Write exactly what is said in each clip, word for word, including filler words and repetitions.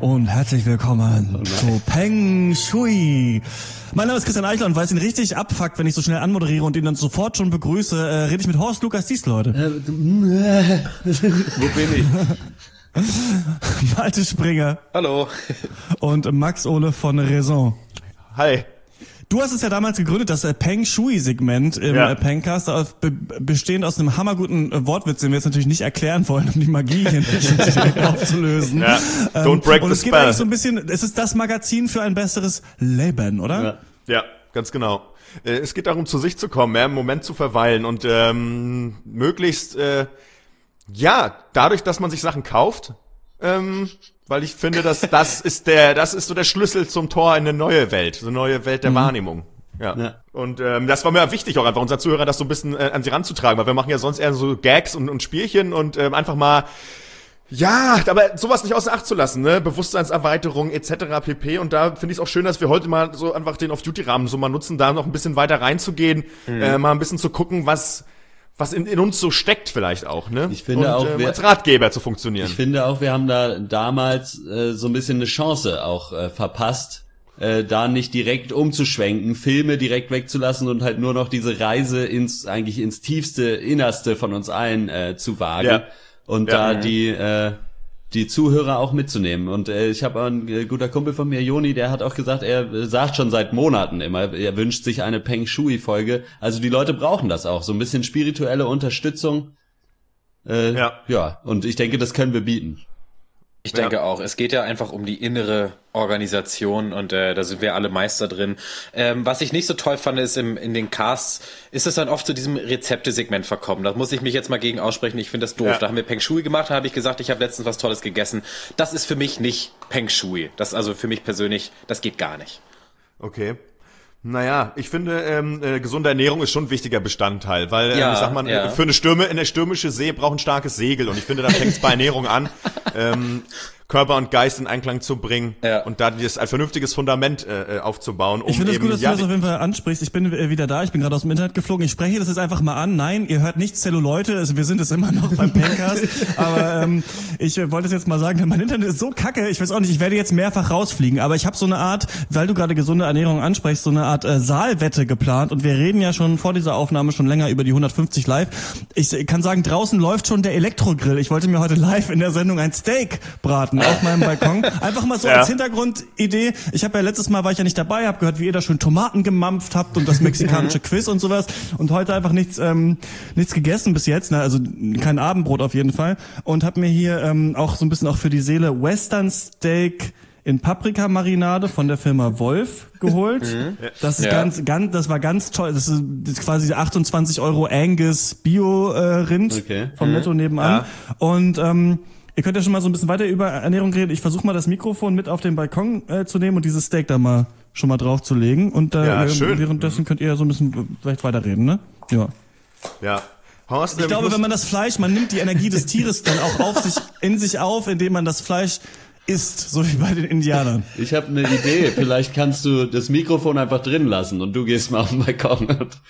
Und herzlich willkommen oh zu Peng Shui. Mein Name ist Christian Eichler und weil es ihn richtig abfuckt, wenn ich so schnell anmoderiere und ihn dann sofort schon begrüße, äh, rede ich mit Horst Lukas Diesel heute. Wo bin ich? Malte Springer. Hallo. Und Max Ole von Raison. Hi. Du hast es ja damals gegründet, das äh, Peng Shui-Segment im ja. äh, Pengcast, aus, be, bestehend aus einem hammerguten äh, Wortwitz, den wir jetzt natürlich nicht erklären wollen, um die Magie hier aufzulösen. Ja. Ähm, Don't break und the spell. Und es geht eigentlich so ein bisschen, es ist das Magazin für ein besseres Leben, oder? Ja, ja, ganz genau. Äh, es geht darum, zu sich zu kommen, mehr im Moment zu verweilen und ähm, möglichst, äh, ja, dadurch, dass man sich Sachen kauft, ähm, weil ich finde, dass das ist der, das ist so der Schlüssel zum Tor in eine neue Welt, so eine neue Welt der mhm. Wahrnehmung. Ja. ja. Und ähm, das war mir wichtig, auch einfach unseren Zuhörern das so ein bisschen äh, an sie ranzutragen, weil wir machen ja sonst eher so Gags und, und Spielchen und ähm, einfach mal, ja, aber sowas nicht außer Acht zu lassen, ne, Bewusstseinserweiterung et cetera pp. Und da finde ich es auch schön, dass wir heute mal so einfach den Off-Duty-Rahmen so mal nutzen, da noch ein bisschen weiter reinzugehen, mhm. äh, mal ein bisschen zu gucken, was was in, in uns so steckt vielleicht auch, ne? Ich finde und, auch, ähm, wir, als Ratgeber zu funktionieren. Ich finde auch, wir haben da damals äh, so ein bisschen eine Chance auch äh, verpasst, äh, da nicht direkt umzuschwenken, Filme direkt wegzulassen und halt nur noch diese Reise ins eigentlich ins tiefste, innerste von uns allen äh, zu wagen ja. und ja. da die äh, die Zuhörer auch mitzunehmen. Und äh, ich habe ein äh, guter Kumpel von mir, Joni, der hat auch gesagt, er äh, sagt schon seit Monaten immer, er wünscht sich eine Peng Shui-Folge. Also die Leute brauchen das auch, so ein bisschen spirituelle Unterstützung. Äh, ja. ja, und ich denke, das können wir bieten. Ich denke ja. auch. Es geht ja einfach um die innere Organisation und äh, da sind wir alle Meister drin. Ähm, was ich nicht so toll fand, ist im, in den Casts, ist es dann oft zu diesem Rezeptesegment verkommen. Da muss ich mich jetzt mal gegen aussprechen. Ich finde das doof. Ja. Da haben wir Peng Shui gemacht, da habe ich gesagt, ich habe letztens was Tolles gegessen. Das ist für mich nicht Peng Shui. Das also für mich persönlich, das geht gar nicht. Okay. Naja, ich finde, ähm, äh, gesunde Ernährung ist schon ein wichtiger Bestandteil, weil, ja, ähm, ich sag mal, ja. für eine Stürme, in der stürmische See braucht ein starkes Segel und ich finde, da fängt es bei Ernährung an, ähm, Körper und Geist in Einklang zu bringen ja. und da dieses, ein vernünftiges Fundament äh, aufzubauen. Um ich finde es eben, gut, dass ja, du das auf jeden Fall ansprichst. Ich bin wieder da, ich bin gerade aus dem Internet geflogen. Ich spreche das jetzt einfach mal an. Nein, ihr hört nicht Zelluleute, also wir sind es immer noch beim Pengcast. Aber ähm, ich äh, wollte es jetzt mal sagen, mein Internet ist so kacke, ich weiß auch nicht, ich werde jetzt mehrfach rausfliegen. Aber ich habe so eine Art, weil du gerade gesunde Ernährung ansprichst, so eine Art äh, Saalwette geplant. Und wir reden ja schon vor dieser Aufnahme schon länger über die hundertfünfzig live. Ich äh, kann sagen, draußen läuft schon der Elektrogrill. Ich wollte mir heute live in der Sendung ein Steak braten auf meinem Balkon. Einfach mal so ja. als Hintergrundidee. Ich habe ja letztes Mal, war ich ja nicht dabei, habe gehört, wie ihr da schön Tomaten gemampft habt und das mexikanische Quiz und sowas. Und heute einfach nichts ähm, nichts gegessen bis jetzt, ne? Also kein Abendbrot auf jeden Fall. Und habe mir hier ähm, auch so ein bisschen auch für die Seele Western Steak in Paprikamarinade von der Firma Wolf geholt. Das ist ja. ganz, ganz, das war ganz toll. Das ist, das ist quasi achtundzwanzig Euro Angus Bio äh, Rind okay. vom Netto nebenan. Ja. Und ähm, ihr könnt ja schon mal so ein bisschen weiter über Ernährung reden. Ich versuche mal das Mikrofon mit auf den Balkon äh, zu nehmen und dieses Steak da mal schon mal drauf zu legen. Und äh, ja, schön. währenddessen könnt ihr ja so ein bisschen vielleicht weiterreden, ne? Ja. Ja. Horst, ich glaube, wenn man das Fleisch, man nimmt die Energie des Tieres dann auch auf sich, in sich auf, indem man das Fleisch isst, so wie bei den Indianern. Ich habe eine Idee. Vielleicht kannst du das Mikrofon einfach drin lassen und du gehst mal auf den Balkon.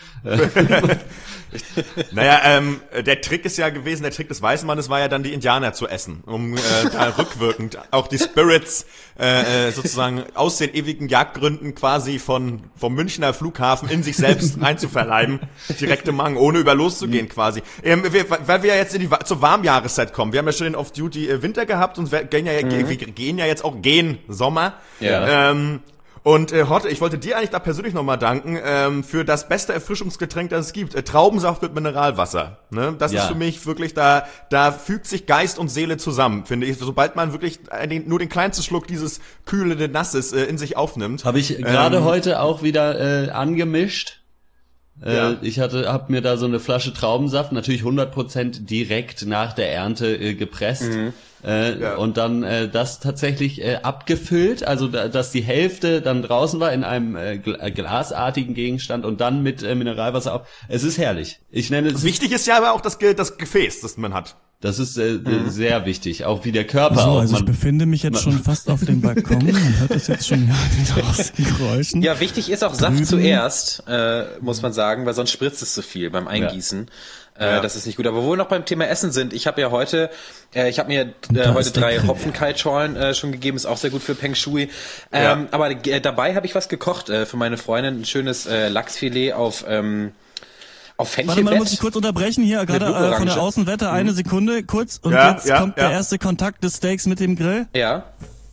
Naja, ähm, der Trick ist ja gewesen, der Trick des weißen Mannes war ja dann, die Indianer zu essen, um äh, da rückwirkend auch die Spirits äh, sozusagen aus den ewigen Jagdgründen quasi von vom Münchner Flughafen in sich selbst einzuverleiben, direkt im Magen, ohne über loszugehen quasi. Ähm, wir, weil wir ja jetzt in die zur Warmjahreszeit kommen, wir haben ja schon den Off-Duty äh, Winter gehabt und wir gehen ja, mhm. wir gehen ja jetzt auch gehen Sommer. Ja. Ähm, Und äh, Horte, ich wollte dir eigentlich da persönlich nochmal danken ähm, für das beste Erfrischungsgetränk, das es gibt. Äh, Traubensaft mit Mineralwasser. Ne? Das ja. ist für mich wirklich, da da fügt sich Geist und Seele zusammen, finde ich. Sobald man wirklich den, nur den kleinsten Schluck dieses kühlenden Nasses äh, in sich aufnimmt. Habe ich gerade ähm, heute auch wieder äh, angemischt. Äh, ja. Ich hatte, hab mir da so eine Flasche Traubensaft, natürlich hundert Prozent direkt nach der Ernte äh, gepresst. Mhm. Äh, ja. Und dann äh, das tatsächlich äh, abgefüllt, also da, dass die Hälfte dann draußen war in einem äh, glasartigen Gegenstand und dann mit äh, Mineralwasser auf. Es ist herrlich. Ich nenne es. Wichtig ist ja aber auch das, Ge- das Gefäß, das man hat. Das ist äh, mhm. sehr wichtig, auch wie der Körper. So, auch. Also man, ich befinde mich jetzt schon fast auf dem Balkon. Man hört das jetzt schon aus den Geräuschen. Ja, wichtig ist auch Saft drüben. Zuerst, äh, muss man sagen, weil sonst spritzt es zu viel beim Eingießen. Äh, Ja. Das ist nicht gut. Aber wo wir noch beim Thema Essen sind, ich habe ja heute, äh, ich habe mir äh, heute drei Hopfenkaltschorlen äh, schon gegeben, ist auch sehr gut für Peng Shui. Ähm, Ja. Aber äh, dabei habe ich was gekocht äh, für meine Freundin, ein schönes äh, Lachsfilet auf ähm, auf Warte mal, Fenchelbett. muss ich kurz unterbrechen hier, gerade äh, Blutorange. von der Außenwette, eine Sekunde, kurz. Und Ja, jetzt ja, kommt ja. der erste Kontakt des Steaks mit dem Grill. Ja.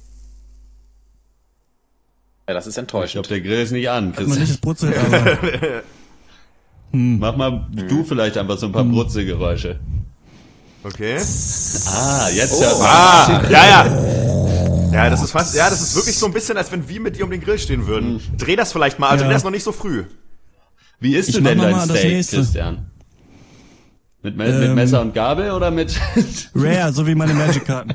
Ja, das ist Ich enttäuschend. glaube, der Grill ist nicht an, Hat man nicht Christian. das Brutzel, aber Mach mal du vielleicht einfach so ein paar Brutzelgeräusche. Okay. Ah, jetzt Oh. hört man. Ah, ja, ja. Ja, das ist fast, ja, das ist wirklich so ein bisschen, als wenn wir mit dir um den Grill stehen würden. Dreh das vielleicht mal, also Ja. dreh das noch nicht so früh. Wie isst Ich du mach denn noch dein mal das Steak, nächste. Christian? Mit, Me mit Ähm. Messer und Gabel oder mit... rare, so wie meine Magic-Karten.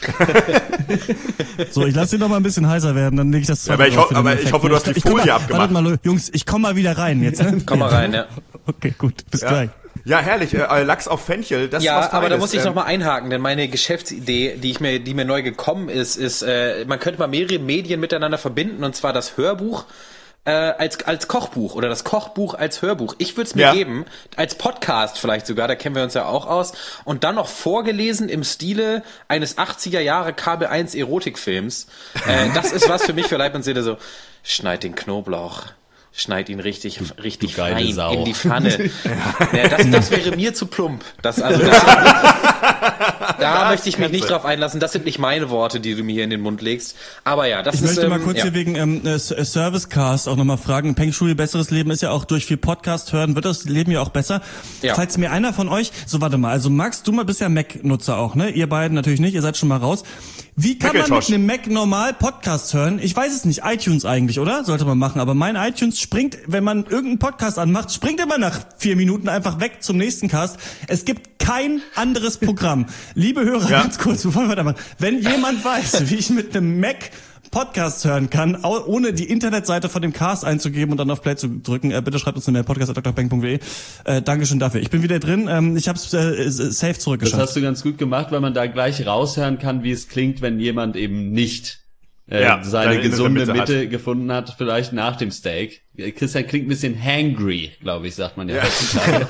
So, ich lasse den noch mal ein bisschen heißer werden, dann lege ich das Ja, aber zweite ich drauf ho- für den aber ich Effekt. hoffe, du hast die komm Folie mal, abgemacht. Wartet mal, Jungs, ich komm mal wieder rein jetzt. Ne? Komm mal rein, ja. Okay, gut, bis Ja, gleich. ja herrlich, äh, Lachs auf Fenchel, das ist Ja, was aber da Feines. muss ich Ähm, noch mal einhaken, denn meine Geschäftsidee, die ich mir, die mir neu gekommen ist, ist, äh, man könnte mal mehrere Medien miteinander verbinden, und zwar das Hörbuch äh, als als Kochbuch oder das Kochbuch als Hörbuch. Ich würde es mir Ja. geben, als Podcast vielleicht sogar, da kennen wir uns ja auch aus, und dann noch vorgelesen im Stile eines achtziger Jahre Kabel eins Erotikfilms. Äh, das ist was für mich für Leib und Seele, so, schneid den Knoblauch. Schneid ihn richtig, richtig du geile fein Sau. in die Pfanne. Ja, das, das wäre mir zu plump. Das, also, das, da möchte ich mich nicht drauf einlassen. Das sind nicht meine Worte, die du mir hier in den Mund legst. Aber ja, das Ich ist... möchte mal ähm, kurz ja. hier wegen ähm, äh, Servicecast auch nochmal fragen. Peng Shui, besseres Leben ist ja auch durch viel Podcast hören, wird das Leben ja auch besser. Ja. Falls mir einer von euch, so warte mal, also Max, du mal bist ja Mac-Nutzer auch, ne? Ihr beiden natürlich nicht, ihr seid schon mal raus. Wie kann man mit Macintosh. einem Mac normal Podcast hören? Ich weiß es nicht, iTunes eigentlich, oder? Sollte man machen, aber mein iTunes springt, wenn man irgendeinen Podcast anmacht, springt immer nach vier Minuten einfach weg zum nächsten Cast. Es gibt kein anderes Programm. Liebe Hörer, Ja. ganz kurz, bevor wir weitermachen. Wenn jemand weiß, wie ich mit einem Mac Podcast hören kann, au- ohne die Internetseite von dem Cast einzugeben und dann auf Play zu drücken, äh, bitte schreibt uns eine Mail, podcast at d r bang punkt d e. Äh, Dankeschön dafür. Ich bin wieder drin. Ähm, ich habe es äh, safe Das zurückgeschafft. hast du ganz gut gemacht, weil man da gleich raushören kann, wie es klingt, wenn jemand eben nicht äh, Ja, seine seine innere gesunde Mitte Mitte, hat. gefunden hat, vielleicht nach dem Steak. Christian klingt ein bisschen hangry, glaube ich, sagt man ja, Ja. heutzutage.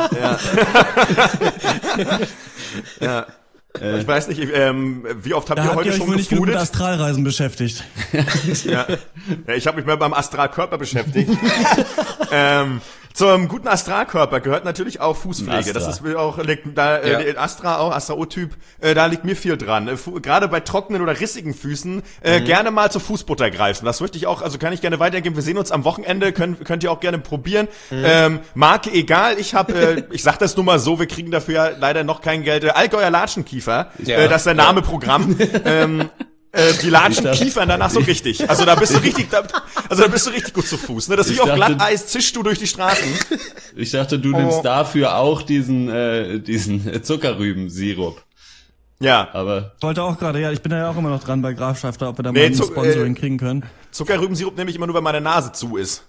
ja. Ich weiß nicht, ähm, wie oft habt Da ihr habt heute ihr euch schon wohl nicht genug mit gefoodet? Astralreisen beschäftigt. Ja. Ja, ich habe mich mal beim Astralkörper beschäftigt. ähm, zum guten Astralkörper gehört natürlich auch Fußpflege. Astra. Das ist mir auch liegt, da Ja. äh, Astra auch Astra O-Typ, äh, da liegt mir viel dran. Äh, fu- Gerade bei trockenen oder rissigen Füßen äh, Mhm. gerne mal zur Fußbutter greifen. Das möchte ich auch, also kann ich gerne weitergeben. Wir sehen uns am Wochenende, könnt könnt ihr auch gerne probieren. Mhm. Ähm, Marke egal, ich habe äh, ich sag das nur mal so, wir kriegen dafür ja leider noch kein Geld. Äh, Allgäuer Latschenkiefer, Ja. äh, das ist der Name Programm. ähm, Äh, die latschen dachte- Kiefern danach so richtig. Also da bist du richtig, da, also da bist du richtig gut zu Fuß. Ne? Das ist Ich wie auf dachte- Glatteis, zischst du durch die Straßen. Ich dachte, du nimmst Oh. dafür auch diesen äh, diesen Zuckerrübensirup. Ja, Aber Ich wollte auch gerade, ja, ich bin da ja auch immer noch dran bei Graf Schafter, ob wir da Nee, mal ein zu- Sponsoring äh, kriegen können. Zuckerrübensirup nehme ich immer nur, wenn meine Nase zu ist.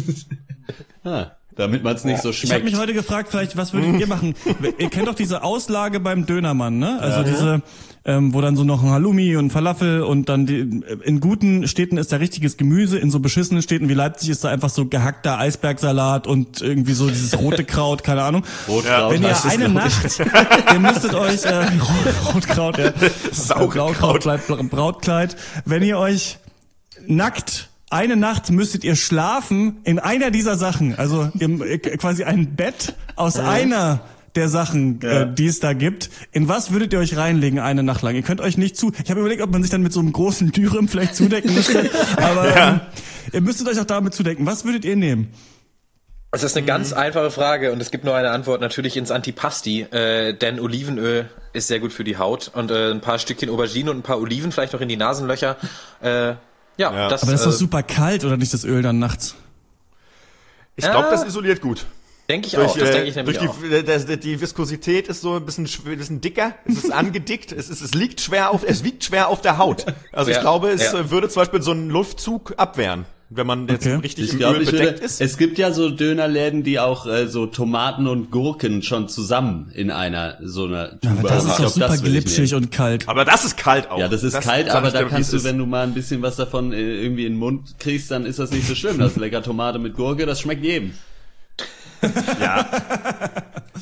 ah, damit man es nicht so Ich habe schmeckt. mich heute gefragt, vielleicht, was würdet ihr machen? Ihr kennt doch diese Auslage beim Dönermann, ne? Also diese, ähm, wo dann so noch ein Halloumi und Falafel und dann die, in guten Städten ist da richtiges Gemüse, in so beschissenen Städten wie Leipzig ist da einfach so gehackter Eisbergsalat und irgendwie so dieses rote Kraut, keine Ahnung. Rotkraut Wenn ihr heißt es, eine glaub ich. Nacht, ihr müsstet euch, äh, Rot- Rotkraut, ja. Saure Blaukraut, Kleid, Brautkleid. Wenn ihr euch nackt eine Nacht müsstet ihr schlafen in einer dieser Sachen, also im, äh, quasi ein Bett aus einer der Sachen, äh, die es da gibt. In was würdet ihr euch reinlegen eine Nacht lang? Ihr könnt euch nicht zu. Ich habe überlegt, ob man sich dann mit so einem großen Dürüm vielleicht zudecken müsste, aber ähm, ihr müsstet euch auch damit zudecken. Was würdet ihr nehmen? Das ist eine ganz einfache Frage und es gibt nur eine Antwort, natürlich ins Antipasti, äh, denn Olivenöl ist sehr gut für die Haut und äh, ein paar Stückchen Aubergine und ein paar Oliven vielleicht noch in die Nasenlöcher. Äh, ja, Ja. das, Aber das ist doch äh, super kalt, oder nicht, das Öl dann nachts? Ich glaube, Ja. das isoliert gut. denke ich auch, das äh, denke ich nämlich durch auch. die, das, die Viskosität ist so ein bisschen, schw- ein bisschen dicker, es ist angedickt, es, ist, es liegt schwer auf, es wiegt schwer auf der Haut. Also ich Ja, glaube, es ja. äh, würde zum Beispiel so einen Luftzug abwehren, wenn man jetzt Okay. richtig Ich im glaube, Öl ich bedeckt würde, ist. es gibt ja so Dönerläden, die auch äh, so Tomaten und Gurken schon zusammen in einer so einer Tube Aber das haben. ist Ich doch glaub, super das würde ich glitschig nehmen. und kalt. Aber das ist kalt auch. Ja, das ist kalt, sag aber ich da dir, wie kannst es du, ist. wenn du mal ein bisschen was davon äh, irgendwie in den Mund kriegst, dann ist das nicht so schlimm. Das ist lecker Tomate mit Gurke, das schmeckt jedem. Ja.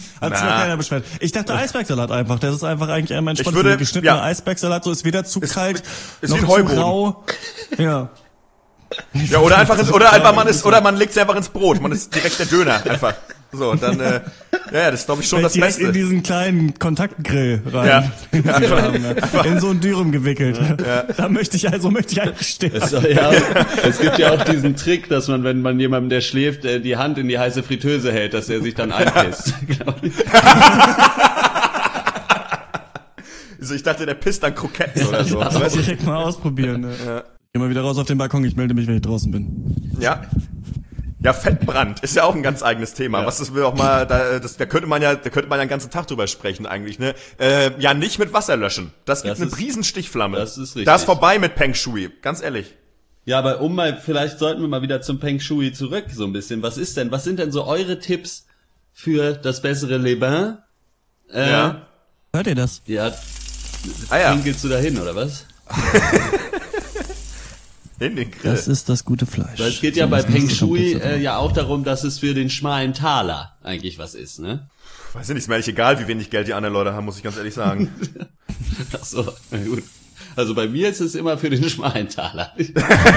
Hat sich noch keiner beschwert. Ich dachte Eisbergsalat einfach. Das ist einfach eigentlich einmal entspannt. würde, geschnittener ja. Eisbergsalat, so ist weder zu ist, kalt, ist noch wie ein zu Heuboden. rau. Ja. Ja, oder einfach ins, oder einfach man ist, oder man legt es einfach ins Brot. Man ist direkt der Döner einfach. So, und dann, äh, ja, ja, das ist, glaube ich, schon Fällt das direkt Beste. in diesen kleinen Kontaktgrill rein. Ja. In, ja. in so ein Dürüm gewickelt. Ja. Da möchte ich also, möchte ich eigentlich stehen. Es, ja, es gibt ja auch diesen Trick, dass man, wenn man jemandem, der schläft, die Hand in die heiße Fritteuse hält, dass er sich dann einpisst. Also ich dachte, der pisst dann Kroketten oder so. Das muss ich direkt mal ausprobieren. Ne? Ja. Geh mal wieder raus auf den Balkon, ich melde mich, wenn ich draußen bin. Ja. Ja, Fettbrand ist ja auch ein ganz eigenes Thema. Ja. Was das will auch mal, da, das, da könnte man ja, da könnte man ja einen ganzen Tag drüber sprechen eigentlich, ne? Äh, ja, nicht mit Wasser löschen. Das gibt das eine ist, Riesenstichflamme. Das ist richtig. Da ist vorbei mit Peng Shui, ganz ehrlich. Ja, aber um mal, vielleicht sollten wir mal wieder zum Peng Shui zurück, so ein bisschen. Was ist denn, was sind denn so eure Tipps für das bessere Le Bain? Äh, ja. Hört ihr das? Ja. Ah, ja. Pinkelst du da hin, oder was? In den Grill. Das ist das gute Fleisch. Weil es geht ja so, bei Peng Shui äh, ja auch darum, dass es für den schmalen Taler eigentlich was ist, ne? Weiß ich nicht, ist mir eigentlich egal, wie wenig Geld die anderen Leute haben, muss ich ganz ehrlich sagen. Ach so, na gut. Also bei mir ist es immer für den schmalen Taler. Nee.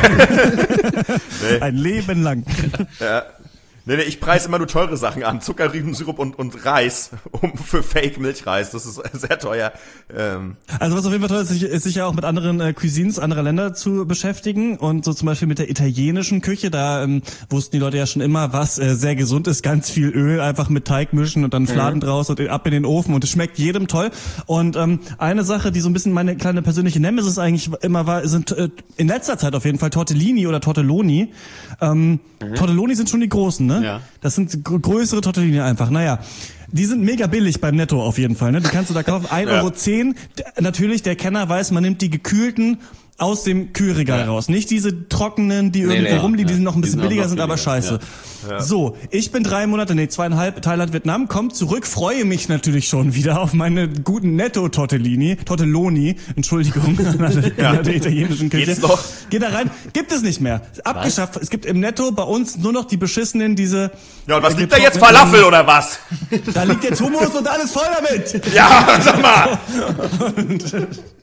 Ein Leben lang. Ja. Nee, nee, ich preise immer nur teure Sachen an. Zucker, Rübensirup und, und Reis um für Fake-Milchreis. Das ist sehr teuer. Ähm. Also was auf jeden Fall toll ist, ist sich ja auch mit anderen äh, Cuisines anderer Länder zu beschäftigen. Und so zum Beispiel mit der italienischen Küche. Da ähm, wussten die Leute ja schon immer, was äh, sehr gesund ist. Ganz viel Öl, einfach mit Teig mischen und dann Fladen mhm. draus und ab in den Ofen. Und es schmeckt jedem toll. Und ähm, eine Sache, die so ein bisschen meine kleine persönliche Nemesis eigentlich immer war, sind äh, in letzter Zeit auf jeden Fall Tortellini oder Tortelloni. Ähm, mhm. Tortelloni sind schon die großen, ne? Ja. Das sind gr- größere Tortellini einfach. Naja, die sind mega billig beim Netto auf jeden Fall, ne? Die kannst du da kaufen. ein Euro zehn. D- natürlich, der Kenner weiß, man nimmt die gekühlten aus dem Kühlregal ja. raus. Nicht diese trockenen, die nee, irgendwo nee, rumliegen, ja. die sind noch ein bisschen billiger, sind aber scheiße. Ja. Ja. So, ich bin drei Monate, nee, zweieinhalb, Thailand, Vietnam, komm zurück, freue mich natürlich schon wieder auf meine guten Netto-Tortellini, Tortelloni, Entschuldigung, ja. der italienischen Küche. Geht's noch? Geht da rein, gibt es nicht mehr. Abgeschafft. Was? Es gibt im Netto bei uns nur noch die beschissenen, diese... Ja, und was liegt da jetzt, Falafel oder was? Da liegt jetzt Hummus und alles voll damit. Ja, sag mal. und,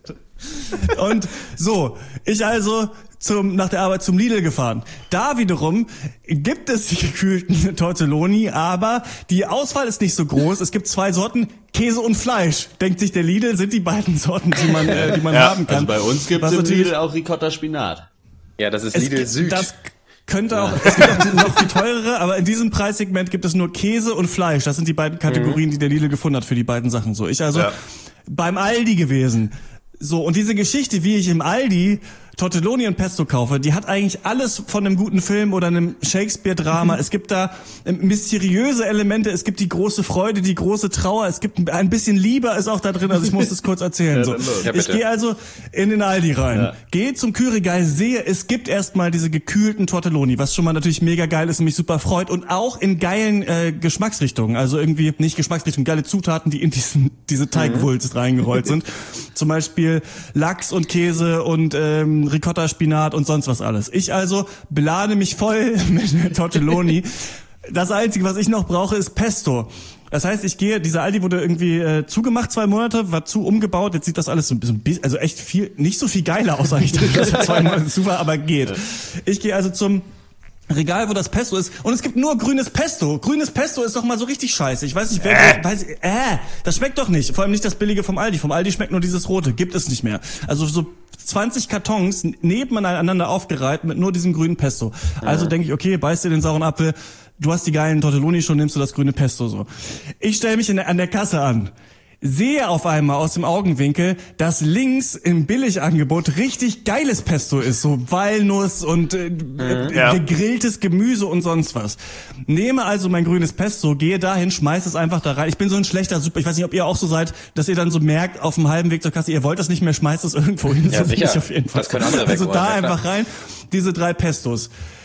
und so, ich also zum nach der Arbeit zum Lidl gefahren. Da wiederum gibt es die gekühlten Tortelloni, aber die Auswahl ist nicht so groß. Es gibt zwei Sorten, Käse und Fleisch. Denkt sich der Lidl, sind die beiden Sorten, die man äh, die man ja, haben kann. Also bei uns gibt es im Lidl auch Ricotta Spinat. Ja, das ist Lidl Süd. Das könnte auch, es gibt auch noch viel teurere, aber in diesem Preissegment gibt es nur Käse und Fleisch. Das sind die beiden Kategorien, mhm. die der Lidl gefunden hat für die beiden Sachen. So, ich also ja. beim Aldi gewesen. So, und diese Geschichte, wie ich im Aldi Tortelloni und Pesto kaufe, die hat eigentlich alles von einem guten Film oder einem Shakespeare-Drama. Es gibt da mysteriöse Elemente, es gibt die große Freude, die große Trauer, es gibt ein bisschen Liebe ist auch da drin, also ich muss das kurz erzählen. So. Ja, ich gehe also in den Aldi rein, ja. gehe zum Kühlregal, sehe, es gibt erstmal diese gekühlten Tortelloni, was schon mal natürlich mega geil ist und mich super freut und auch in geilen äh, Geschmacksrichtungen, also irgendwie nicht Geschmacksrichtungen, geile Zutaten, die in diesen diese Teigwulst mhm. reingerollt sind. Zum Beispiel Lachs und Käse und ähm, Ricotta, Spinat und sonst was alles. Ich also belade mich voll mit Tortelloni. Das Einzige, was ich noch brauche, ist Pesto. Das heißt, ich gehe, dieser Aldi wurde irgendwie äh, zugemacht, zwei Monate, war zu umgebaut, jetzt sieht das alles so ein bisschen, also echt viel, nicht so viel geiler aus eigentlich, dass er zwei Monate zu war, aber geht. Ich gehe also zum Regal, wo das Pesto ist. Und es gibt nur grünes Pesto. Grünes Pesto ist doch mal so richtig scheiße. Ich weiß nicht, wer, äh. weiß, äh, das schmeckt doch nicht. Vor allem nicht das billige vom Aldi. Vom Aldi schmeckt nur dieses rote. Gibt es nicht mehr. Also so zwanzig Kartons nebeneinander aufgereiht mit nur diesem grünen Pesto. Also denke ich, okay, beißt dir den sauren Apfel. Du hast die geilen Tortelloni schon, nimmst du das grüne Pesto so. Ich stelle mich in der, an der Kasse an. Sehe auf einmal aus dem Augenwinkel, dass links im Billigangebot richtig geiles Pesto ist, so Walnuss und äh, mhm, äh, ja. gegrilltes Gemüse und sonst was. Nehme also mein grünes Pesto, gehe dahin, schmeiß es einfach da rein. Ich bin so ein schlechter Super, ich weiß nicht, ob ihr auch so seid, dass ihr dann so merkt, auf dem halben Weg zur Kasse, ihr wollt das nicht mehr, schmeißt es irgendwo hin. Ja, so sicher. Auf jeden Fall. Das können andere Also da ja, einfach rein, diese drei Pestos.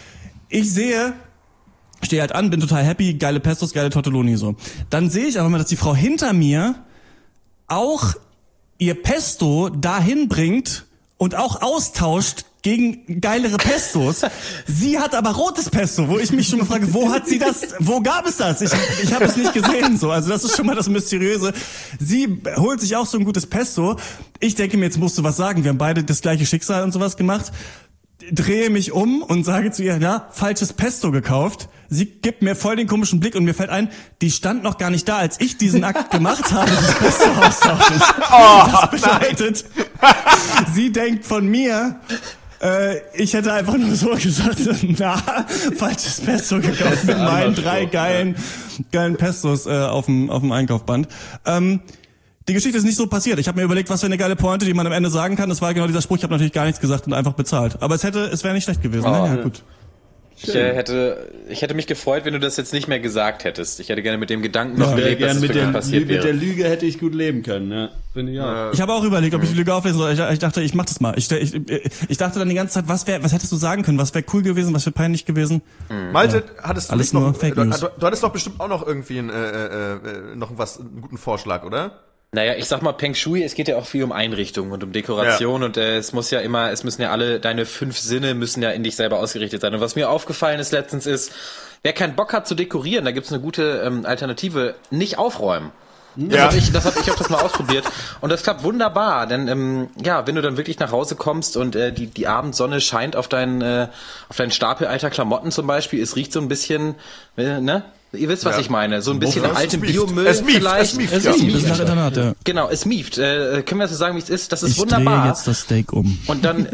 Ich sehe, stehe halt an, bin total happy, geile Pestos, geile Tortelloni so. Dann sehe ich aber mal, dass die Frau hinter mir auch ihr Pesto dahin bringt und auch austauscht gegen geilere Pestos. Sie hat aber rotes Pesto, wo ich mich schon frage, wo hat sie das, wo gab es das? Ich, ich habe es nicht gesehen, so. Also das ist schon mal das Mysteriöse. Sie holt sich auch so ein gutes Pesto. Ich denke mir, jetzt musst du was sagen. Wir haben beide das gleiche Schicksal und sowas gemacht. Drehe mich um und sage zu ihr, ja, falsches Pesto gekauft. Sie gibt mir voll den komischen Blick und mir fällt ein, die stand noch gar nicht da, als ich diesen Akt gemacht habe, das Pesto austauschen. Oh, das bedeutet, sie denkt von mir, äh, ich hätte einfach nur so gesagt, na, falsches Pesto gekauft mit meinen drei geilen, geilen Pestos äh, auf dem auf dem Einkaufsband. Ähm, Die Geschichte ist nicht so passiert. Ich habe mir überlegt, was für eine geile Pointe, die man am Ende sagen kann. Das war genau dieser Spruch. Ich habe natürlich gar nichts gesagt und einfach bezahlt. Aber es hätte, es wäre nicht schlecht gewesen. Oh. Ne? Ja, gut. Ich äh, hätte, ich hätte mich gefreut, wenn du das jetzt nicht mehr gesagt hättest. Ich hätte gerne mit dem Gedanken noch Ja, gelebt, dass es mit, wirklich dem, passiert mit wäre. der Lüge hätte ich gut leben können, ja. Finde ich auch. Ich habe auch überlegt, ob ich die Lüge auflesen soll. Ich, ich dachte, ich mach das mal. Ich, ich, ich dachte dann die ganze Zeit, was wäre, was hättest du sagen können? Was wäre cool gewesen? Was wäre peinlich gewesen? Malte, hattest du Alles nicht noch, nur Fake du, News. du, du hattest doch bestimmt auch noch irgendwie ein, äh, äh, noch was, einen guten Vorschlag, oder? Naja, ich sag mal, Peng Shui, es geht ja auch viel um Einrichtung und um Dekoration ja. und äh, es muss ja immer, es müssen ja alle, deine fünf Sinne müssen ja in dich selber ausgerichtet sein. Und was mir aufgefallen ist letztens ist, wer keinen Bock hat zu dekorieren, da gibt's eine gute ähm, Alternative, nicht aufräumen. Das Ja. habe ich, das hab ich auch das mal ausprobiert und das klappt wunderbar, denn ähm, ja, wenn du dann wirklich nach Hause kommst und äh, die die Abendsonne scheint auf deinen äh, auf deinen Stapel alter Klamotten zum Beispiel, es riecht so ein bisschen, äh, ne? Ihr wisst, was Ja. ich meine. So ein bisschen Ja, es altem mieft. Biomüll Es mieft, vielleicht. es mieft, Es ja. ist das ist nach Internat, ja. Genau, es mieft. Äh, können wir so sagen, wie es ist? Das ist Ich wunderbar. drehe jetzt das Steak um. Und dann,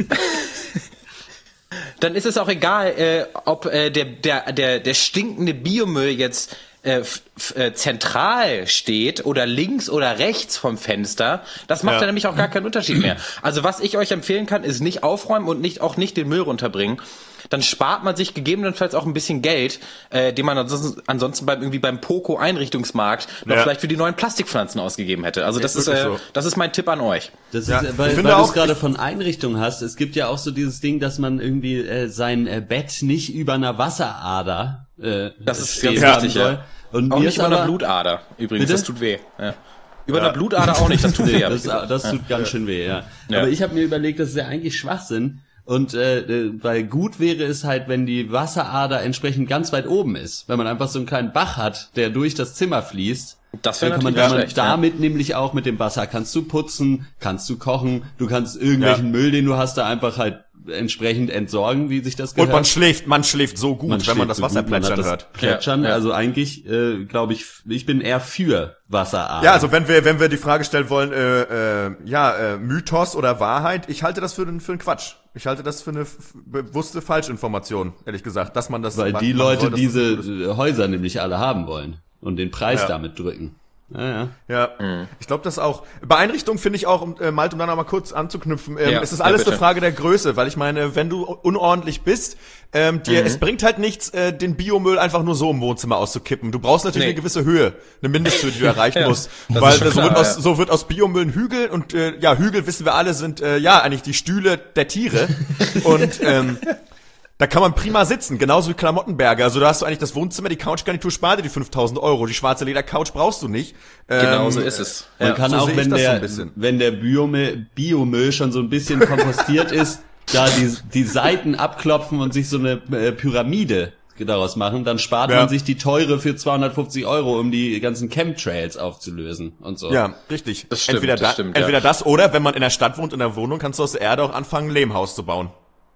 dann ist es auch egal, äh, ob äh, der, der, der, der stinkende Biomüll jetzt äh, f- f- äh, zentral steht oder links oder rechts vom Fenster. Das macht Ja. ja nämlich auch gar keinen Unterschied mehr. Also was ich euch empfehlen kann, ist nicht aufräumen und nicht auch nicht den Müll runterbringen. Dann spart man sich gegebenenfalls auch ein bisschen Geld, äh, den man ansonsten, ansonsten beim irgendwie beim Poco Einrichtungsmarkt noch Ja. vielleicht für die neuen Plastikpflanzen ausgegeben hätte. Also das Ist ist, äh, wirklich so. das ist mein Tipp an euch. Das Ja, ist, ich weil, finde weil du auch- es gerade von Einrichtung hast. Es gibt ja auch so dieses Ding, dass man irgendwie äh, sein äh, Bett nicht über einer Wasserader äh, Das ist stehen ganz haben wichtig, soll. ja. Und Auch mir nicht ist über einer aber, Blutader, übrigens, Bitte? das tut weh. Ja. Über einer Blutader auch nicht, das tut weh. hab ich das, gesagt. das tut ganz schön weh, ja. Ja. Aber ich habe mir überlegt, das ist ja eigentlich Schwachsinn. Und äh, äh, weil gut wäre es halt, wenn die Wasserader entsprechend ganz weit oben ist. Wenn man einfach so einen kleinen Bach hat, der durch das Zimmer fließt. Das Dann wäre kann man natürlich damit, schlecht, ja. damit nämlich auch mit dem Wasser kannst du putzen, kannst du kochen, du kannst irgendwelchen Ja. Müll, den du hast, da einfach halt entsprechend entsorgen, wie sich das Und gehört. man schläft, man schläft so gut, wenn man schläft das so Wasser gut, man hat plätschern das hört. Plätschern, Ja, ja. also eigentlich, äh, glaube ich, ich bin eher für Wasserader. Ja, also wenn wir, wenn wir die Frage stellen wollen, äh, äh, ja, äh, Mythos oder Wahrheit, ich halte das für einen, für einen Quatsch. Ich halte das für eine f- bewusste Falschinformation, ehrlich gesagt, dass man das Weil machen die Leute soll, dass diese das- äh, Häuser nämlich alle haben wollen und den Preis Ja. damit drücken. Ja, ja. Ja, ich glaube das auch. Bei Einrichtung finde ich auch, um, äh, Malte, um da noch mal kurz anzuknüpfen, ähm, Ja, es ist ja, alles bitte. eine Frage der Größe, weil ich meine, wenn du unordentlich bist, ähm, dir, es bringt halt nichts, äh, den Biomüll einfach nur so im Wohnzimmer auszukippen. Du brauchst natürlich Nee. eine gewisse Höhe, eine Mindesthöhe, die du erreichen Ja, musst. das Weil ist schon so, klar, wird aus, ja. so wird aus Biomüll ein Hügel und äh, ja, Hügel, wissen wir alle, sind äh, ja eigentlich die Stühle der Tiere. und ähm, da kann man prima sitzen, genauso wie Klamottenberge. Also da hast du eigentlich das Wohnzimmer, die Couchgarnitur spart dir die fünftausend Euro. Die schwarze Ledercouch brauchst du nicht. Genau Ähm, so ist es. Man Ja. kann so auch, sehe ich wenn das so der, ein bisschen. wenn der Biomüll, Biomüll schon so ein bisschen kompostiert ist, da die, die Seiten abklopfen und sich so eine äh, Pyramide daraus machen, dann spart Ja. man sich die teure für zweihundertfünfzig Euro, um die ganzen Chemtrails aufzulösen und so. Ja, richtig. Das stimmt, entweder das da, stimmt, entweder ja. das oder wenn man in der Stadt wohnt, in der Wohnung, kannst du aus der Erde auch anfangen, ein Lehmhaus zu bauen.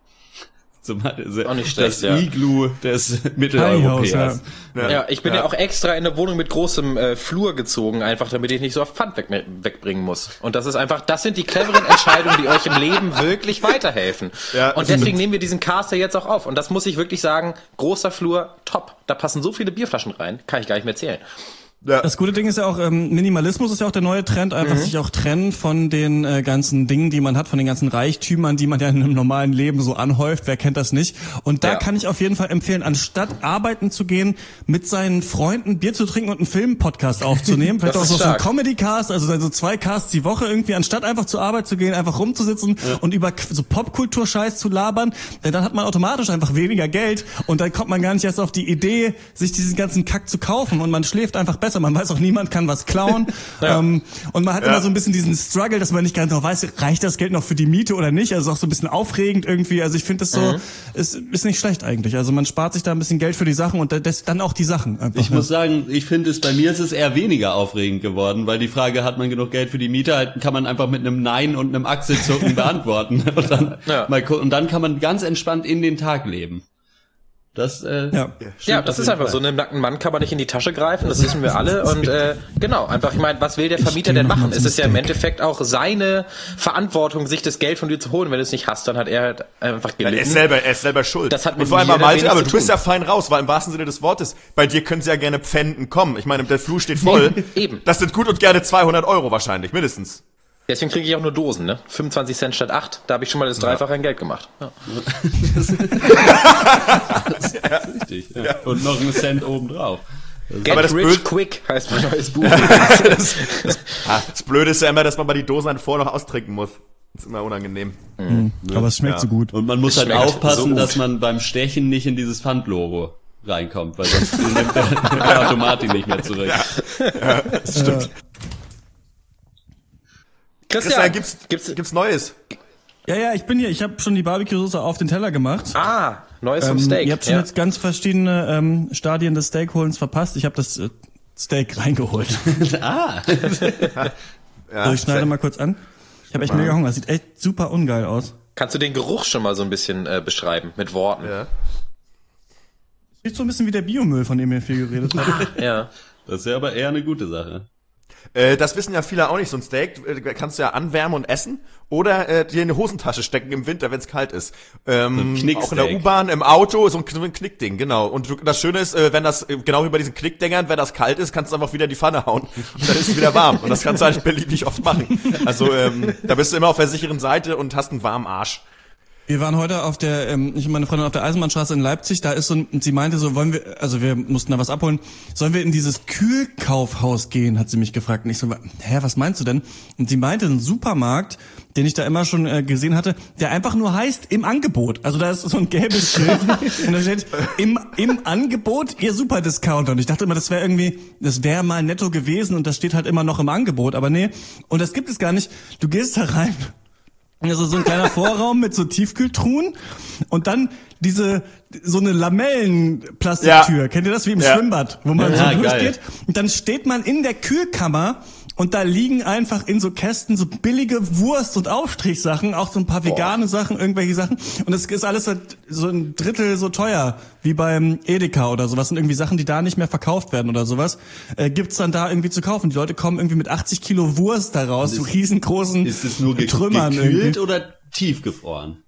Zum, also Auch nicht das schlecht, ja. Igloo des Mitteleuropäers. Ja. Ja, ich bin ja. auch extra in eine Wohnung mit großem äh, Flur gezogen, einfach damit ich nicht so oft Pfand weg, wegbringen muss. Und das ist einfach, das sind die cleveren Entscheidungen, die euch im Leben wirklich weiterhelfen. Ja, und deswegen nehmen wir diesen Cast ja jetzt auch auf. Und das muss ich wirklich sagen, großer Flur, top. Da passen so viele Bierflaschen rein, kann ich gar nicht mehr zählen. Ja. Das gute Ding ist ja auch, ähm, Minimalismus ist ja auch der neue Trend, einfach sich auch trennen von den äh, ganzen Dingen, die man hat, von den ganzen Reichtümern, die man ja in einem normalen Leben so anhäuft, wer kennt das nicht? Und da Ja. kann ich auf jeden Fall empfehlen, anstatt arbeiten zu gehen, mit seinen Freunden Bier zu trinken und einen Film-Podcast aufzunehmen, vielleicht Das auch ist so, so ein stark. Comedy-Cast, also so zwei Casts die Woche irgendwie, anstatt einfach zur Arbeit zu gehen, einfach rumzusitzen und über Qu- so Popkultur-Scheiß zu labern, denn dann hat man automatisch einfach weniger Geld und dann kommt man gar nicht erst auf die Idee, sich diesen ganzen Kack zu kaufen und man schläft einfach besser. Messer, man weiß auch, niemand kann was klauen. ja. ähm, und man hat ja. immer so ein bisschen diesen Struggle, dass man nicht ganz genau weiß, reicht das Geld noch für die Miete oder nicht? Also auch so ein bisschen aufregend irgendwie. Also ich finde das so, mhm. ist, ist nicht schlecht eigentlich. Also man spart sich da ein bisschen Geld für die Sachen und das, dann auch die Sachen. Einfach, ich ja. muss sagen, ich finde es, bei mir ist es eher weniger aufregend geworden, weil die Frage, hat man genug Geld für die Miete, halt, kann man einfach mit einem Nein und einem Achselzucken beantworten. Und dann, ja. mal, und dann kann man ganz entspannt in den Tag leben. Das, äh, ja, ja das ist einfach Fall. So. Einem nackten Mann kann man nicht in die Tasche greifen, das wissen wir alle. Und äh, genau, einfach, ich meine, was will der Vermieter denn machen? Es ist ja im Endeffekt auch seine Verantwortung, sich das Geld von dir zu holen. Wenn du es nicht hast, dann hat er halt einfach gelitten. Ja, er ist selber, er ist selber schuld. Das hat und vor allem bei Malte, aber du bist ja fein raus, weil im wahrsten Sinne des Wortes, bei dir können sie ja gerne Pfänden kommen. Ich meine, der Flur steht voll. Eben. Das sind gut und gerne zweihundert Euro wahrscheinlich, mindestens. Deswegen kriege ich auch nur Dosen, ne? fünfundzwanzig Cent statt acht. Da habe ich schon mal das Dreifache an Geld gemacht. Ja. das ist richtig. Ja. Ja. Und noch einen Cent obendrauf. Get aber das rich Blöd quick heißt mein neues Buch. das, das, das Blöde ist ja immer, dass man mal die Dosen dann vorher noch austrinken muss. Das ist immer unangenehm. Mhm. Ja. Aber es schmeckt ja. so gut. Und man muss es halt aufpassen, so dass man beim Stechen nicht in dieses Pfandlogo reinkommt, weil sonst nimmt der, der Automatik nicht mehr zurück. Ja, ja das stimmt. Ja. Christian, Christian, gibt's, gibt's, gibt's Neues? Ja, ja, ich bin hier. Ich habe schon die Barbecue-Soße auf den Teller gemacht. Ah, Neues vom ähm, Steak. Ihr habt schon ja. jetzt ganz verschiedene ähm, Stadien des Steakholens verpasst. Ich habe das äh, Steak reingeholt. ah. ja, so, ich schneide mal kurz an. Ich habe echt mega Hunger. Das sieht echt super ungeil aus. Kannst du den Geruch schon mal so ein bisschen äh, beschreiben, mit Worten? Ja. Sieht so ein bisschen wie der Biomüll, von dem ihr viel geredet habt. ja. Das ist ja aber eher eine gute Sache. Äh, das wissen ja viele auch nicht. So ein Steak äh, kannst du ja anwärmen und essen oder äh, dir in eine Hosentasche stecken im Winter, wenn es kalt ist. Ähm, so auch in der U-Bahn, im Auto, so ein, so ein Knickding, genau. Und das Schöne ist, äh, wenn das, äh, genau wie bei diesen Knickdingern, wenn das kalt ist, kannst du einfach wieder in die Pfanne hauen und dann ist es wieder warm. Und das kannst du eigentlich beliebig oft machen. Also ähm, da bist du immer auf der sicheren Seite und hast einen warmen Arsch. Wir waren heute auf der, ähm, ich und meine Freundin auf der Eisenbahnstraße in Leipzig, da ist so ein, und sie meinte so, wollen wir, also wir mussten da was abholen, sollen wir in dieses Kühlkaufhaus gehen, hat sie mich gefragt. Und ich so, hä, was meinst du denn? Und sie meinte, ein Supermarkt, den ich da immer schon äh, gesehen hatte, der einfach nur heißt, im Angebot. Also da ist so ein gelbes Schild und da steht, im, im Angebot, ihr Superdiscounter. Und ich dachte immer, das wäre irgendwie, das wäre mal netto gewesen und das steht halt immer noch im Angebot, aber nee. Und das gibt es gar nicht. Du gehst da rein. Also so ein kleiner Vorraum mit so Tiefkühltruhen und dann diese so eine Lamellenplastiktür. Ja. Kennt ihr das wie im ja. Schwimmbad, wo man ja, so durchgeht? Und dann steht man in der Kühlkammer und da liegen einfach in so Kästen so billige Wurst- und Aufstrichsachen, auch so ein paar vegane oh. Sachen, irgendwelche Sachen. Und es ist alles so ein Drittel so teuer wie beim Edeka oder sowas. Und irgendwie Sachen, die da nicht mehr verkauft werden oder sowas, äh, gibt's dann da irgendwie zu kaufen. Die Leute kommen irgendwie mit achtzig Kilo Wurst da raus, so riesengroßen ist es nur ge- Trümmern. Gekühlt irgendwie. Oder tiefgefroren?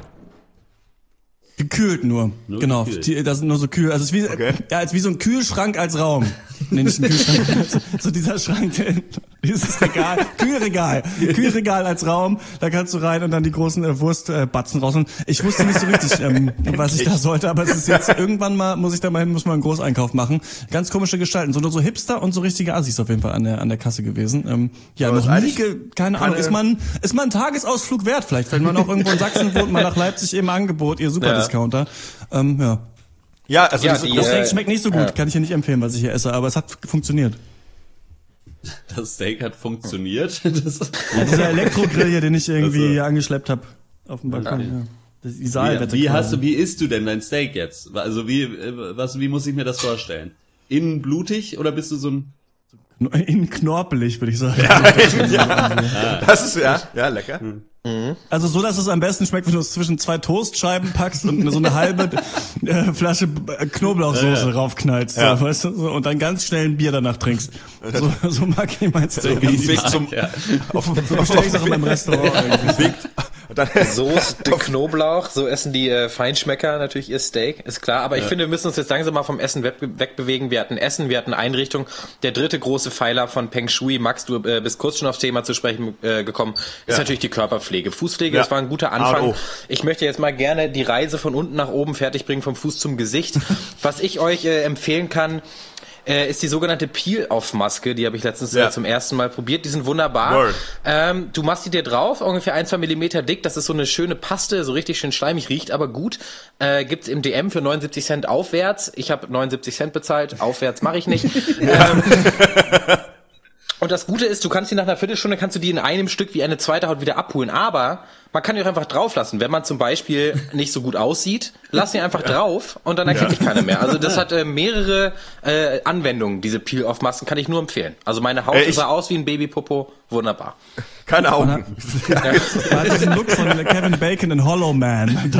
Gekühlt nur, nur genau. Gekühlt. Das sind nur so kühl. Also es ist wie, okay. ja, als wie so ein Kühlschrank als Raum. Nee, nicht ein Kühlschrank. so dieser Schrank, der, dieses Regal, Kühlregal, Kühlregal als Raum. Da kannst du rein und dann die großen äh, Wurstbatzen äh, raus. Und ich wusste nicht so richtig, ähm, was ich da sollte, aber es ist jetzt irgendwann mal, muss ich da mal hin, muss mal einen Großeinkauf machen. Ganz komische Gestalten, so nur so Hipster und so richtige Assis auf jeden Fall an der an der Kasse gewesen. Ähm, ja, aber noch nie, ge- keine Ahnung. Ist man ist man ein Tagesausflug wert vielleicht, wenn man auch irgendwo in Sachsen wohnt, mal nach Leipzig im Angebot, ihr super ja. Discounter. Ähm, ja. Ja, also ja, diese die, das Steak äh, schmeckt nicht so gut, ja. kann ich ja nicht empfehlen, was ich hier esse, aber es hat funktioniert. Das Steak hat funktioniert? Das ja, dieser Elektrogrill hier, den ich irgendwie also. hier angeschleppt habe auf dem Balkon. Ja. Das, die wie, wie hast du, wie isst du denn dein Steak jetzt? Also wie, was, wie muss ich mir das vorstellen? Innen blutig oder bist du so ein Innen knorpelig, würde ich sagen. Ja, ja. Das ist ja, ja lecker. Mhm. Also so, dass es am besten schmeckt, wenn du es zwischen zwei Toastscheiben packst und so eine halbe äh, Flasche Knoblauchsoße ja. raufknallst, ja. so, weißt du, so, und dann ganz schnell ein Bier danach trinkst. So, so mag ich mein Steak. Auf Weg zum, ja. auf, auf, auf, auf, auch in meinem Restaurant irgendwie. Soße, Knoblauch, so essen die äh, Feinschmecker natürlich ihr Steak, ist klar. Aber ich ja. finde, wir müssen uns jetzt langsam mal vom Essen weg, wegbewegen. Wir hatten Essen, wir hatten Einrichtung. Der dritte große Pfeiler von Peng Shui, Max, du äh, bist kurz schon aufs Thema zu sprechen äh, gekommen, ist ja. natürlich die Körperpflege. Fußpflege, ja. das war ein guter Anfang. Ich möchte jetzt mal gerne die Reise von unten nach oben fertig bringen, vom Fuß zum Gesicht. Was ich euch äh, empfehlen kann, äh, ist die sogenannte Peel-Off-Maske. Die habe ich letztens ja. äh, zum ersten Mal probiert. Die sind wunderbar. Ähm, du machst die dir drauf, ungefähr ein, zwei Millimeter dick. Das ist so eine schöne Paste, so richtig schön schleimig, riecht aber gut. Äh, gibt's im D M für neunundsiebzig Cent aufwärts. Ich habe neunundsiebzig Cent bezahlt. Aufwärts mache ich nicht. ähm, Und das Gute ist, du kannst die nach einer Viertelstunde, kannst du die in einem Stück wie eine zweite Haut wieder abholen. Aber man kann die auch einfach drauf lassen. Wenn man zum Beispiel nicht so gut aussieht, lass die einfach drauf und dann erkennt dich keiner mehr. Also das hat äh, mehrere äh, Anwendungen, diese Peel-Off-Masken, kann ich nur empfehlen. Also meine Haut äh, sah aus wie ein Babypopo, wunderbar. Keine Augen. Man hat, man hat diesen Look von Kevin Bacon in Hollow Man.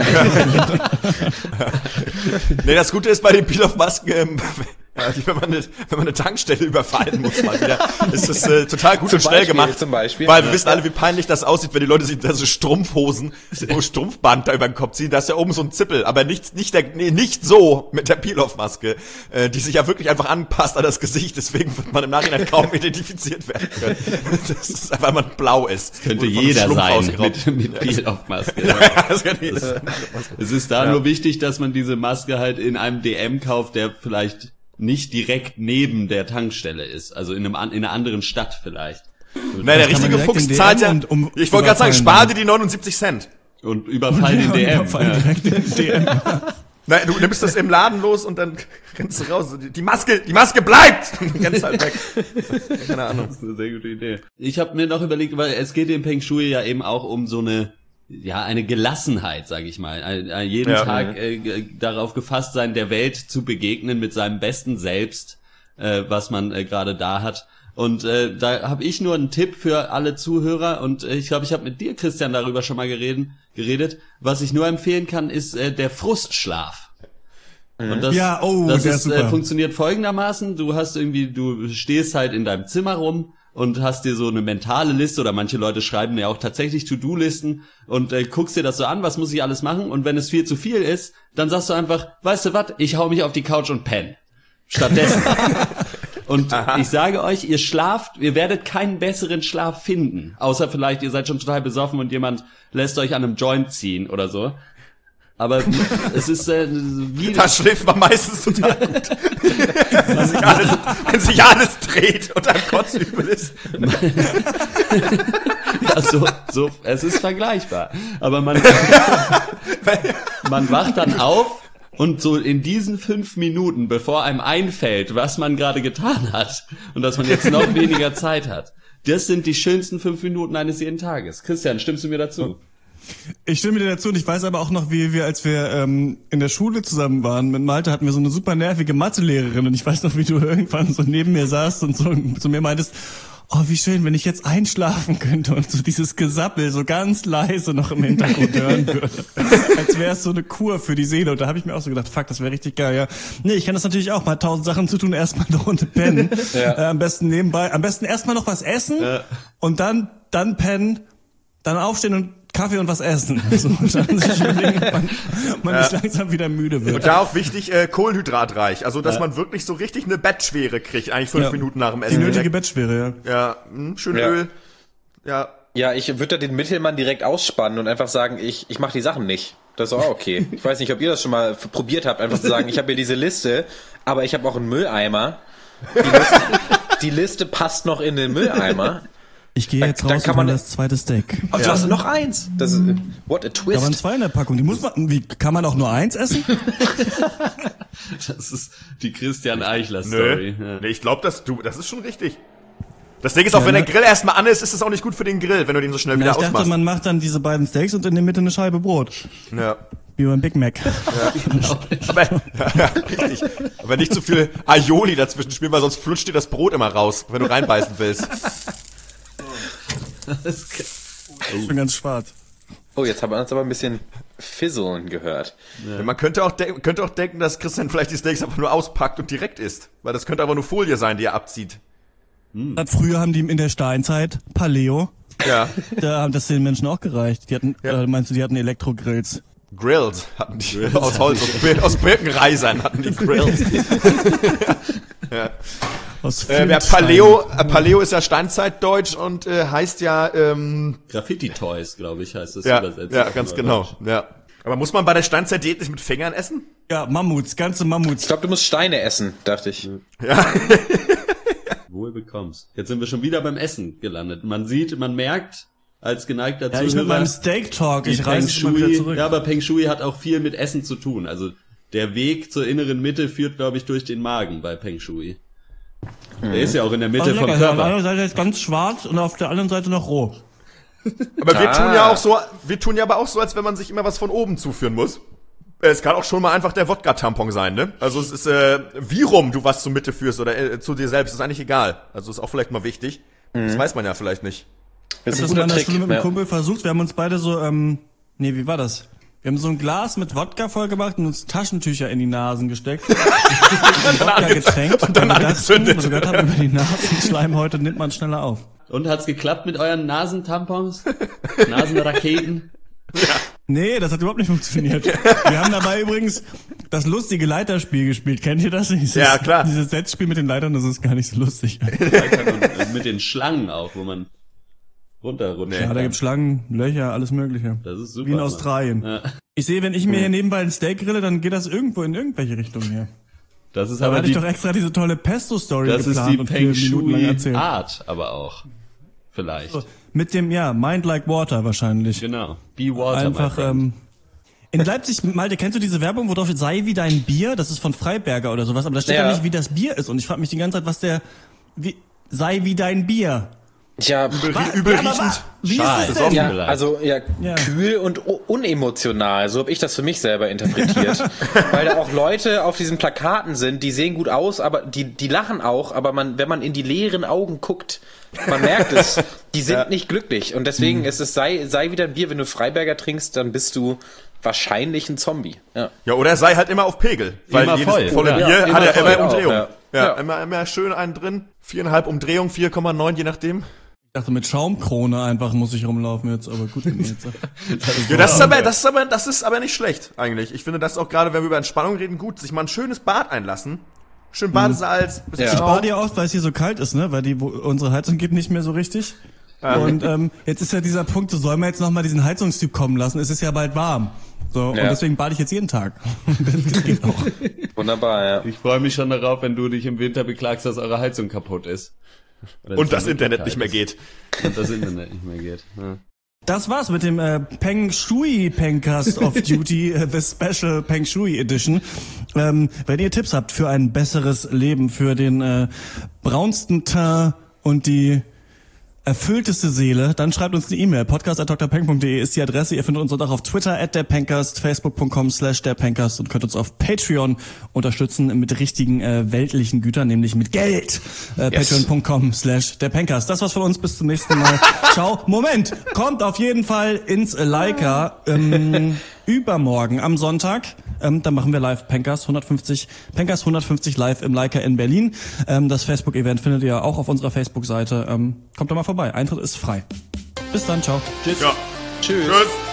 Nee, das Gute ist bei den Peel-Off-Masken, ähm, wenn man eine, wenn man eine Tankstelle überfallen muss mal wieder, ist das äh, total gut und schnell gemacht. Zum Beispiel. Weil wir wissen alle, wie peinlich das aussieht, wenn die Leute sich da so Strumpfhosen, wo Strumpfband da über den Kopf ziehen. Da ist ja oben so ein Zippel, aber nicht nicht der nee, nicht so mit der Peel-Off-Maske, äh, die sich ja wirklich einfach anpasst an das Gesicht. Deswegen wird man im Nachhinein kaum identifiziert werden können. Das ist einfach, weil man blau ist. Das könnte jeder sein mit, mit Peel-Off-Maske. Ja, das kann jeder sein. Es ist da ja. nur wichtig, dass man diese Maske halt in einem D M kauft, der vielleicht nicht direkt neben der Tankstelle ist, also in einem in einer anderen Stadt vielleicht. Nein, der richtige Fuchs zahlt ja, um ich wollte gerade sagen, spar dir die neunundsiebzig Cent. Und überfall den D M. Überfall ja. direkt den D M. Nein, du nimmst das im Laden los und dann rennst du raus. Die Maske, die Maske bleibt! Und rennst halt weg. Keine Ahnung. Das ist eine sehr gute Idee. Ich habe mir noch überlegt, weil es geht im Peng Shui ja eben auch um so eine ja, eine Gelassenheit, sage ich mal. Ein, ein, jeden ja, Tag äh, darauf gefasst sein, der Welt zu begegnen mit seinem besten Selbst, äh, was man äh, gerade da hat. Und äh, da habe ich nur einen Tipp für alle Zuhörer. Und äh, ich glaube, ich habe mit dir, Christian, darüber schon mal geredet. geredet. Was ich nur empfehlen kann, ist äh, der Frustschlaf. Mhm. Und das, ja, oh, das ist, ist äh, funktioniert folgendermaßen. Du hast irgendwie, du stehst halt in deinem Zimmer rum und hast dir so eine mentale Liste, oder manche Leute schreiben ja auch tatsächlich To-Do-Listen und äh, guckst dir das so an, was muss ich alles machen, und wenn es viel zu viel ist, dann sagst du einfach, weißt du was, ich hau mich auf die Couch und penne. Stattdessen. Und Aha. ich sage euch, ihr schlaft, ihr werdet keinen besseren Schlaf finden, außer vielleicht, ihr seid schon total besoffen und jemand lässt euch an einem Joint ziehen oder so. Aber es ist äh, wie... Da schläft man meistens total gut. wenn, sich alles, wenn sich alles dreht und einem kotzübel ist. Ja, so, so, es ist vergleichbar. Aber man, man wacht dann auf und so in diesen fünf Minuten, bevor einem einfällt, was man gerade getan hat und dass man jetzt noch weniger Zeit hat, das sind die schönsten fünf Minuten eines jeden Tages. Christian, stimmst du mir dazu? Ich stimme dir dazu, und ich weiß aber auch noch, wie wir, als wir ähm, in der Schule zusammen waren, mit Malte hatten wir so eine super nervige Mathelehrerin, und ich weiß noch, wie du irgendwann so neben mir saßt und so zu mir meintest, oh, wie schön, wenn ich jetzt einschlafen könnte und so dieses Gesappel so ganz leise noch im Hintergrund hören würde. Als wäre es so eine Kur für die Seele. Und da habe ich mir auch so gedacht, fuck, das wäre richtig geil, ja. Nee, ich kann das natürlich auch mal tausend Sachen zu tun, erstmal eine Runde pennen. Ja. Äh, am besten nebenbei, am besten erstmal noch was essen, ja. und dann, dann pennen, dann aufstehen und Kaffee und was essen. So, und dann sich überlegen, man, man ja. nicht langsam wieder müde wird. Und da auch wichtig, äh, kohlenhydratreich. Also, dass ja. man wirklich so richtig eine Bettschwere kriegt, eigentlich fünf ja. Minuten nach dem Essen. Die nötige Bettschwere, ja. Ja, mh, schön ja. Öl. Ja. Ja, ich würde da den Mittelmann direkt ausspannen und einfach sagen, ich, ich mache die Sachen nicht. Das ist auch okay. Ich weiß nicht, ob ihr das schon mal probiert habt, einfach zu sagen, ich habe hier diese Liste, aber ich habe auch einen Mülleimer. Die Liste, die Liste passt noch in den Mülleimer. Ich gehe jetzt dann, raus dann und hole das zweite Steak. Oh, du ja. hast noch eins. Das ist, what a twist. Da waren zwei in der Packung. Die muss man, wie, kann man auch nur eins essen? Das ist die Christian Eichler Story. Nö. Ja. Nee, ich glaube, das, du, das ist schon richtig. Das Ding ist auch, ja, wenn der Grill erstmal an ist, ist es auch nicht gut für den Grill, wenn du den so schnell Na, wieder ich ausmachst. Ich dachte, man macht dann diese beiden Steaks und in der Mitte eine Scheibe Brot. Ja. Wie beim Big Mac. Ja. Genau. Aber, ja, ja, richtig. Aber nicht zu viel Aioli dazwischen spielen, weil sonst flutscht dir das Brot immer raus, wenn du reinbeißen willst. Das ist schon ganz schwarz. Oh, jetzt haben wir uns aber ein bisschen fisseln gehört. Ja. Man könnte auch, de- könnte auch denken, dass Christian vielleicht die Steaks einfach nur auspackt und direkt isst. Weil das könnte aber nur Folie sein, die er abzieht. Hm. Früher haben die in der Steinzeit, Paleo, ja. da haben das den Menschen auch gereicht. Die hatten, ja. äh, meinst du, die hatten Elektrogrills? Grills hatten die. Grills. Aus Holz, aus, aus Birkenreisern hatten die Grills. ja. Aus äh, ja, Paleo, äh, Paleo ist ja Steinzeitdeutsch und äh, heißt ja ähm, Graffiti-Toys, glaube ich, heißt das ja, übersetzt. Ja, ganz genau. Ja. Aber muss man bei der Steinzeit-Diät nicht mit Fingern essen? Ja, Mammuts, ganze Mammuts. Ich glaube, du musst Steine essen, dachte ich. Ja. Wohl bekommst. Jetzt sind wir schon wieder beim Essen gelandet. Man sieht, man merkt, als geneigter Ja, Zuhörer, ich mit meinem Steak Talk, die ich Peng reiße schon mal wieder Shui, zurück. ja, aber Peng Shui hat auch viel mit Essen zu tun. Also der Weg zur inneren Mitte führt, glaube ich, durch den Magen bei Peng Shui. Der ist ja auch in der Mitte Also vom lecker, auf der Körper. einen Seite ist ganz schwarz und auf der anderen Seite noch roh. Aber wir Ah. tun ja auch so, wir tun ja aber auch so, als wenn man sich immer was von oben zuführen muss. Es kann auch schon mal einfach der Wodka-Tampon sein, ne? Also es ist, äh, wie rum du was zur Mitte führst oder äh, zu dir selbst, ist eigentlich egal. Also ist auch vielleicht mal wichtig. Mhm. Das weiß man ja vielleicht nicht. Das Ich ist hab das ein mal guter in der Schule Trick. mit einem Ja. Kumpel versucht. Wir haben uns beide so, ähm, nee, wie war das? Wir haben so ein Glas mit Wodka voll gemacht und uns Taschentücher in die Nasen gesteckt. Wodka getränkt. und dann weil wir dachten, angezündet. weil wir gehört haben, über die Nasenschleimhäute nimmt man schneller auf. Und hat's geklappt mit euren Nasentampons? Nasenraketen? Nee, das hat überhaupt nicht funktioniert. Wir haben dabei übrigens das lustige Leiterspiel gespielt. Kennt ihr das? Dieses, Ja, klar. Dieses Setzspiel mit den Leitern, das ist gar nicht so lustig. Und mit den Schlangen auch, wo man runterrutscht. Ja, da gibt's Schlangen, Löcher, alles Mögliche. Das ist super. Wie in Mann. Australien. Ja. Ich sehe, wenn ich mir hier nebenbei ein Steak grille, dann geht das irgendwo in irgendwelche Richtungen hier. Das ist Da aber hatte ich die, doch extra diese tolle Pesto-Story das ist geplant die und vier Peng Minuten lang Shui erzählt. Art, aber auch. Vielleicht. Mit dem, ja, Mind Like Water wahrscheinlich. Genau. Be water, Einfach, my friend. ähm, in Leipzig, Malte, kennst du diese Werbung, wo drauf steht, sei wie dein Bier? Das ist von Freiberger oder sowas, aber da steht Ja. ja nicht, wie das Bier ist. Und ich frage mich die ganze Zeit, was der, wie, sei wie dein Bier. Ja, Was? übel Ja, aber riechend. wa- Wie Schal. ist es denn? ja, vielleicht. also ja, Ja. kühl und u- unemotional, so habe ich das für mich selber interpretiert. Weil da auch Leute auf diesen Plakaten sind, die sehen gut aus, aber die, die lachen auch, aber man, wenn man in die leeren Augen guckt, man merkt es, die sind Ja. nicht glücklich. Und deswegen ist es, sei, sei wieder ein Bier, wenn du Freiberger trinkst, dann bist du wahrscheinlich ein Zombie. Ja. Ja, oder sei halt immer auf Pegel. Weil Immer jedes voll. volle Ja, Bier immer hat ja voll immer auch, Umdrehung. ja. Ja, Ja. Immer, immer schön einen drin. Viereinhalb Umdrehung, vier Komma neun, je nachdem. Ich dachte, mit Schaumkrone einfach muss ich rumlaufen jetzt, aber gut. wenn ihr jetzt sagt. Ja, das ist aber, das ist aber, das ist aber nicht schlecht, eigentlich. Ich finde das auch gerade, wenn wir über Entspannung reden, gut. Sich mal ein schönes Bad einlassen. Schön Badesalz, bisschen Ja. Ich Schaum. bade ja oft, weil es hier so kalt ist, ne? Weil die, wo, unsere Heizung geht nicht mehr so richtig. Und ähm, jetzt ist ja dieser Punkt, so sollen wir jetzt nochmal diesen Heizungstyp kommen lassen? Es ist ja bald warm. So, Ja. und deswegen bade ich jetzt jeden Tag. Das geht auch. Wunderbar, ja. Ich freue mich schon darauf, wenn du dich im Winter beklagst, dass eure Heizung kaputt ist. Wenn's Und das dann Internet kalt nicht mehr ist. geht. Und das Internet nicht mehr geht. Ja. Das war's mit dem äh, Peng Shui Pencast of Duty, äh, the Special Peng Shui Edition. Ähm, wenn ihr Tipps habt für ein besseres Leben, für den äh, braunsten Teint und die erfüllteste Seele, dann schreibt uns eine E-Mail. podcast at d r peng punkt d e ist die Adresse. Ihr findet uns auch auf Twitter at der Pencast, facebook punkt com slash der Pencast und könnt uns auf Patreon unterstützen mit richtigen äh, weltlichen Gütern, nämlich mit Geld. Äh, Yes. patreon punkt com slash der Pencast. Das war's von uns. Bis zum nächsten Mal. Ciao. Moment. Kommt auf jeden Fall ins Leica ähm, übermorgen am Sonntag. Ähm, dann machen wir live Pencast hundertfünfzig, Pencast hundertfünfzig live im Leica in Berlin. Ähm, das Facebook-Event findet ihr auch auf unserer Facebook-Seite. Ähm, kommt da mal vorbei. Eintritt ist frei. Bis dann. Ciao. Tschüss. Ja. Tschüss. Tschüss.